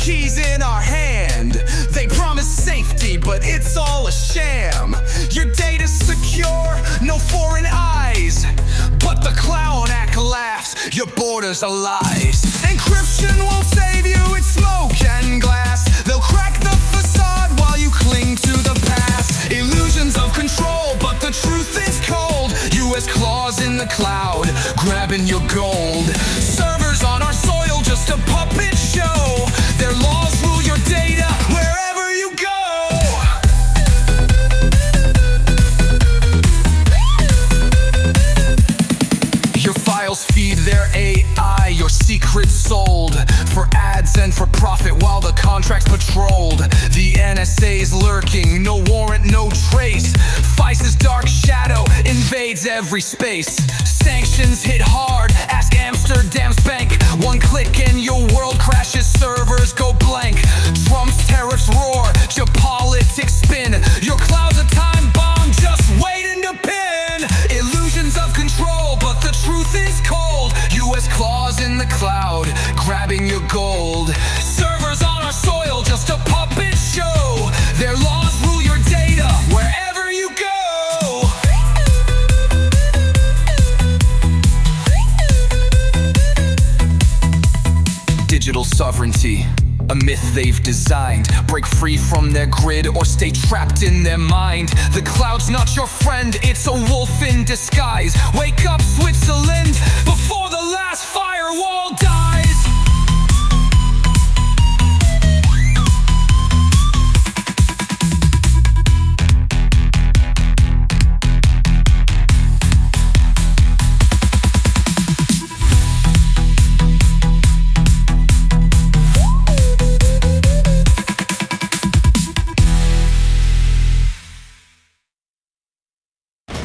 keys in our hand. They promise safety, but it's all a sham. Your data's secure, no foreign eyes, but the clown act laughs, your borders are lies. Encryption won't save you, it's smoke and glass. They'll crack the facade while you cling to the past. Illusions of control, but the truth is cold. US claws in the cloud, grabbing your gold. Servers on our soil, just a puppet show. Their laws rule your data wherever you go. Your files feed their AI, your secrets sold for ads and for profit while the contract's patrolled. The NSA's lurking, no warrant, no trace. FISA's dark shadow invades every space. Sanctions hit hard, ask Amsterdam's bank. One click and your world crashes, servers go blank. Trump's tariffs roar, geopolitics spin. Your cloud's a time bomb just waiting to pin. Illusions of control, but the truth is cold. US claws in the cloud, grabbing your gold. Servers on our soil, just a puppet show. Their laws rule your data wherever you go. Digital sovereignty, a myth they've designed. Break free from their grid or stay trapped in their mind. The cloud's not your friend, it's a wolf in disguise. Wake up, Switzerland,